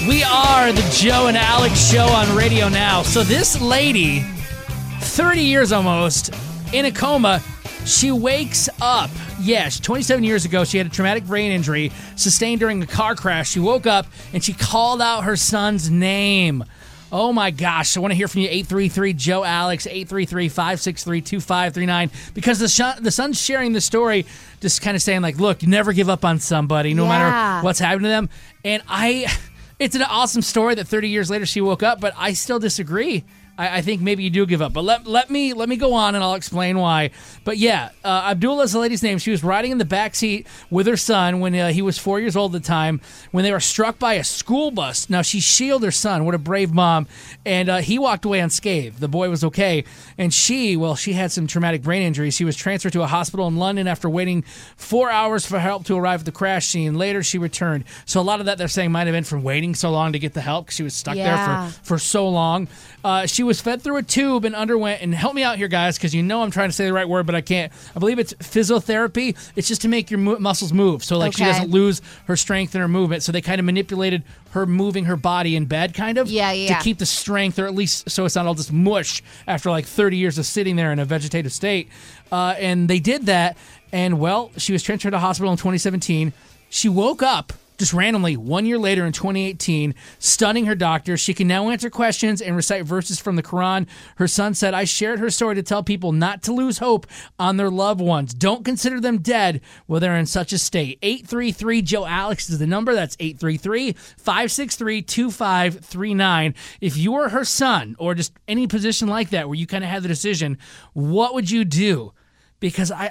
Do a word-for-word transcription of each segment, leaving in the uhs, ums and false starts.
We are the Joe and Alex Show on Radio Now. So this lady, thirty years almost, in a coma, she wakes up. Yes, twenty-seven years ago, she had a traumatic brain injury sustained during a car crash. She woke up and she called out her son's name. Oh my gosh, I want to hear from you, eight three three, Joe Alex, eight three three, five six three, two five three nine, because the, sh- the son's sharing the story, just kind of saying like, look, you never give up on somebody, no Yeah. matter what's happened to them. And I, it's an awesome story that thirty years later she woke up, but I still disagree. I, I think maybe you do give up, but let let me let me go on and I'll explain why. But yeah, uh, Abdullah is the lady's name. She was riding in the backseat with her son when uh, he was four years old at the time when they were struck by a school bus. Now she shielded her son. What a brave mom! And uh, he walked away unscathed. The boy was okay, and she, well, she had some traumatic brain injury. She was transferred to a hospital in London after waiting four hours for help to arrive at the crash scene. Later, she returned. So a lot of that they're saying might have been from waiting so long to get the help because she was stuck Yeah. there for for so long. Uh, she was fed through a tube and underwent, and help me out here, guys, because you know I'm trying to say the right word, but I can't. I believe it's physiotherapy. It's just to make your mu- muscles move, so like she Okay. doesn't lose her strength and her movement. So they kind of manipulated her moving her body in bed, kind of, Yeah, yeah. to keep the strength, or at least so it's not all just mush after like thirty years of sitting there in a vegetative state. Uh, and they did that, and well, she was transferred to hospital in twenty seventeen. She woke up just randomly one year later in twenty eighteen, stunning her doctor. She can now answer questions and recite verses from the Quran. Her son said, I shared her story to tell people not to lose hope on their loved ones. Don't consider them dead while they're in such a state. eight three three, Joe Alex is the number. That's eight three three, five six three, two five three nine. If you were her son or just any position like that where you kind of had the decision, what would you do? Because I...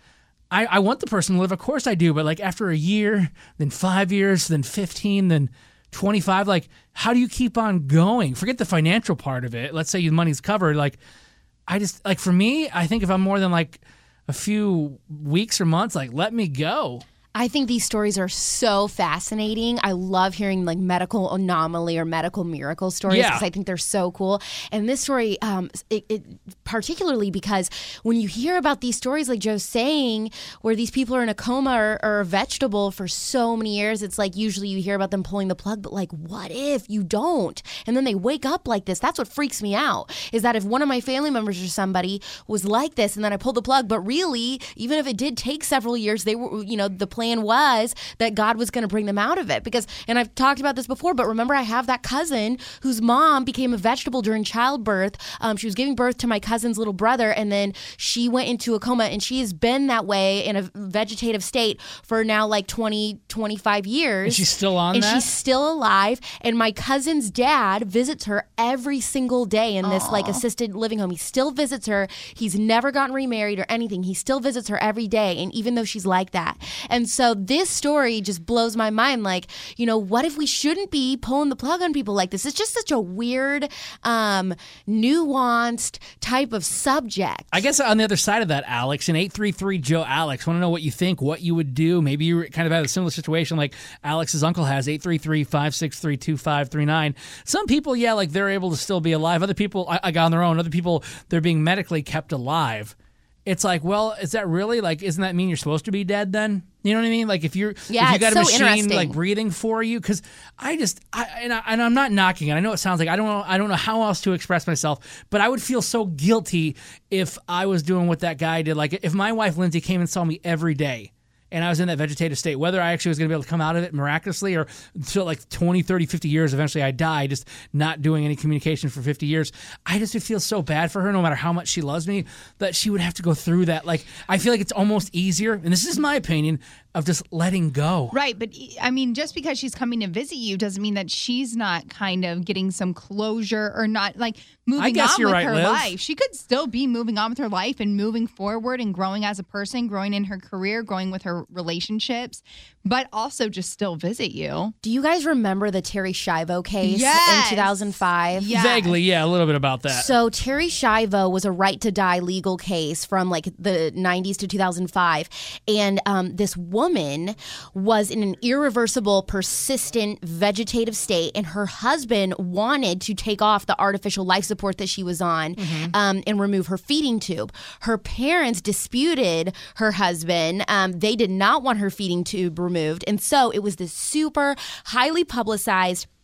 I, I want the person to live, of course I do, but like after a year, then five years, then fifteen, then twenty-five, like how do you keep on going? Forget the financial part of it. Let's say your money's covered. Like I just, like for me, I think if I'm more than like a few weeks or months, like let me go. I think these stories are so fascinating. I love hearing like medical anomaly or medical miracle stories Yeah. because I think they're so cool. And this story, um, it, it particularly because when you hear about these stories, like Joe's saying, where these people are in a coma or, or a vegetable for so many years, it's like usually you hear about them pulling the plug, but like, what if you don't? And then they wake up like this. That's what freaks me out, is that if one of my family members or somebody was like this and then I pulled the plug, but really, even if it did take several years, they were, you know, the plan was that God was going to bring them out of it. Because, and I've talked about this before, but remember I have that cousin whose mom became a vegetable during childbirth. Um, she was giving birth to my cousin's little brother, and then she went into a coma, and she has been that way in a vegetative state for now like twenty, twenty-five years. And she's still on and that? she's still alive. And my cousin's dad visits her every single day in this like assisted living home. He still visits her. He's never gotten remarried or anything. He still visits her every day. And even though she's like that. And so this story just blows my mind. Like, you know, what if we shouldn't be pulling the plug on people like this? It's just such a weird, um, nuanced type of subject. I guess on the other side of that, Alex, in eight three three, Joe Alex, want to know what you think, what you would do. Maybe you kind of had a similar situation like Alex's uncle has, eight three three, five six three, two five three nine. Some people, yeah, like they're able to still be alive. Other people, I, I got on their own. Other people, they're being medically kept alive. It's like, well, is that really, like, isn't that mean you're supposed to be dead then? You know what I mean? Like if you're, Yeah, if you got it's a so machine interesting. like breathing for you, because I just, I and, I and I'm not knocking it. I know it sounds like I don't know, I don't know how else to express myself, but I would feel so guilty if I was doing what that guy did. Like if my wife Lindsay came and saw me every day, and I was in that vegetative state, whether I actually was going to be able to come out of it miraculously or until like twenty, thirty, fifty years, eventually I die, just not doing any communication for fifty years. I just would feel so bad for her, no matter how much she loves me, that she would have to go through that. Like, I feel like it's almost easier, and this is my opinion, of just letting go. Right, but I mean, just because she's coming to visit you doesn't mean that she's not kind of getting some closure or not like moving guess on you're with right, her Liv. life. She could still be moving on with her life and moving forward and growing as a person, growing in her career, growing with her relationships, but also just still visit you. Do you guys remember the Terry Schiavo case Yes. in two thousand five? Yes. Vaguely, yeah, a little bit about that. So Terry Schiavo was a right to die legal case from like the nineties to two thousand five. And um, this woman was in an irreversible, persistent vegetative state. And her husband wanted to take off the artificial life support that she was on Mm-hmm. um, and remove her feeding tube. Her parents disputed her husband. Um, they did not want her feeding tube removed. And so it was this super highly publicized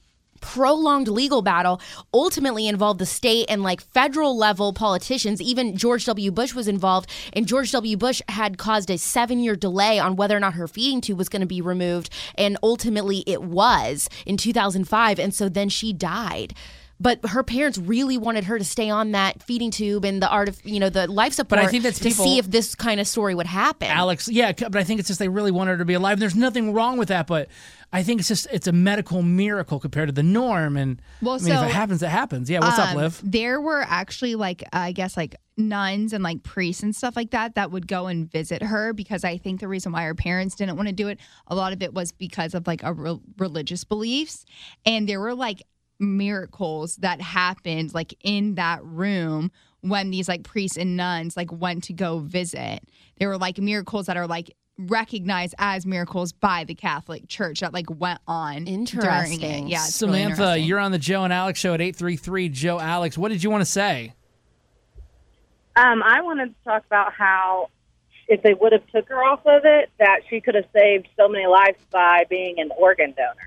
prolonged legal battle ultimately involved the state and like federal level politicians. Even George W. Bush was involved, and George W. Bush had caused a seven-year delay on whether or not her feeding tube was going to be removed, and ultimately it was in two thousand five, and so then she died. But her parents really wanted her to stay on that feeding tube and the art of, you know, the life support But I think that's to people- see if this kind of story would happen. Alex, yeah, but I think it's just they really want her to be alive. There's nothing wrong with that, but I think it's just it's a medical miracle compared to the norm. And Well, I mean, so, if it happens, it happens. Yeah, what's up, Um, Liv? There were actually like I guess like nuns and like priests and stuff like that that would go and visit her, because I think the reason why her parents didn't want to do it, a lot of it was because of like a re- religious beliefs, and there were like miracles that happened like in that room when these like priests and nuns like went to go visit. There were like miracles that are like recognized as miracles by the Catholic Church that like went on during Interesting. it. Yeah, it's really Samantha, interesting. you're on the Joe and Alex show at eight three three Joe Alex. What did you want to say? Um, I wanted to talk about how if they would have took her off of it, that she could have saved so many lives by being an organ donor.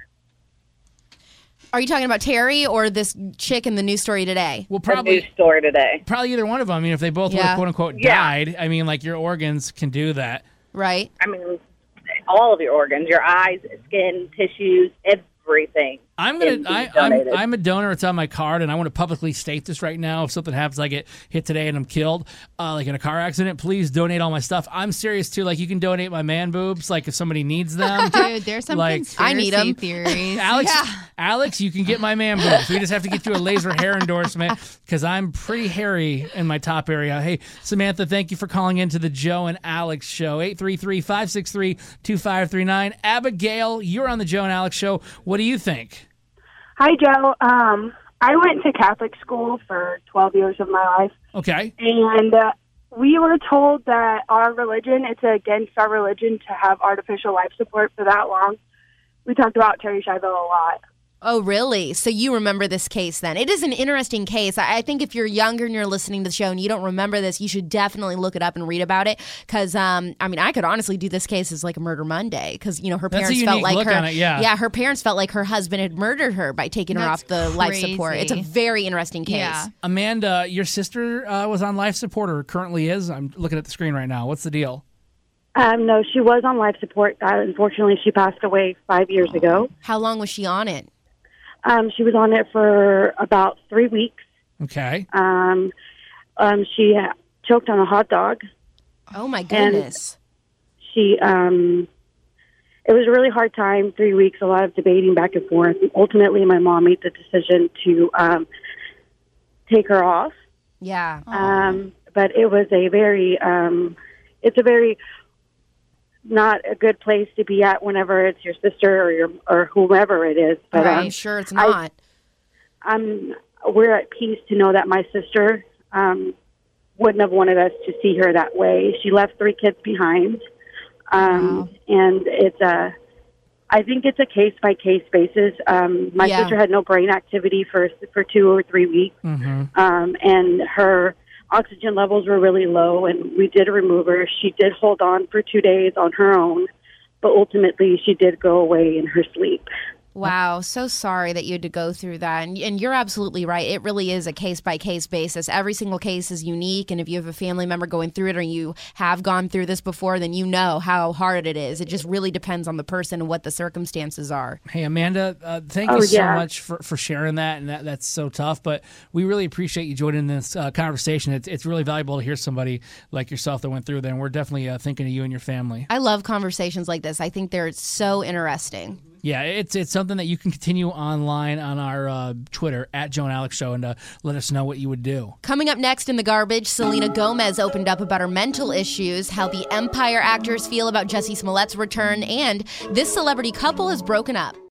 Are you talking about Terry or this chick in the news story today? Well, The news probably story today. probably either one of them. I mean, if they both would Yeah. have quote unquote Yeah. died, I mean, like your organs can do that. Right? I mean, all of your organs, your eyes, skin, tissues, everything. I'm gonna. can be I, I'm. donated. I'm a donor. It's on my card, and I want to publicly state this right now. If something happens, I get hit today and I'm killed, uh, like in a car accident, please donate all my stuff. I'm serious too. Like you can donate my man boobs, like if somebody needs them. Dude, there's some Like- conspiracy I need 'em. theories. Alex, Yeah. Alex, you can get my man boobs. We just have to get you a laser hair endorsement because I'm pretty hairy in my top area. Hey, Samantha, thank you for calling into the Joe and Alex show. eight three three, five six three, two five three nine. Abigail, you're on the Joe and Alex show. What do you think? Hi, Joe. Um, I went to Catholic school for twelve years of my life, Okay. and uh, we were told that our religion, it's against our religion to have artificial life support for that long. We talked about Terry Schiavo a lot. Oh, really? So you remember this case then? It is an interesting case. I I think if you're younger and you're listening to the show and you don't remember this, you should definitely look it up and read about it. Because, um, I mean, I could honestly do this case as like a murder Monday. Because, you know, her That's a parents felt unique like look her. on it, yeah. Yeah, her parents felt like her husband had murdered her by taking her That's off the life support. It's a crazy. very interesting case. Yeah. Amanda, your sister uh, was on life support or currently is. I'm looking at the screen right now. What's the deal? Um, no, she was on life support. Uh, unfortunately, she passed away five years ago. How long was she on it? Um, she was on it for about three weeks. Okay. Um, um, she uh, choked on a hot dog. Oh, my goodness. She, um, it was a really hard time, three weeks, a lot of debating back and forth. Ultimately, my mom made the decision to um, take her off. Yeah. Um, but it was a very, um, it's a very not a good place to be at whenever it's your sister or your or whomever it is. But I'm um, sure it's I- not. I'm we're at peace to know that my sister um, wouldn't have wanted us to see her that way. She left three kids behind, um, Wow. and it's a. I think it's a case by case basis. Um, my Yeah. sister had no brain activity for for two or three weeks, Mm-hmm. um, and her oxygen levels were really low. And we did remove her. She did hold on for two days on her own, but ultimately she did go away in her sleep. Wow, so sorry that you had to go through that. And, and you're absolutely right. It really is a case by case basis. Every single case is unique. And if you have a family member going through it or you have gone through this before, then you know how hard it is. It just really depends on the person and what the circumstances are. Hey, Amanda, uh, thank Oh, you so yeah. much for, for sharing that. And that, that's so tough. But we really appreciate you joining this uh, conversation. It's, it's really valuable to hear somebody like yourself that went through that. And we're definitely uh, thinking of you and your family. I love conversations like this. I think they're so interesting. Yeah, it's it's something that you can continue online on our uh, Twitter, at Joe and Alex Show, and uh, let us know what you would do. Coming up next in the garbage, Selena Gomez opened up about her mental issues, how the Empire actors feel about Jussie Smollett's return, and this celebrity couple has broken up.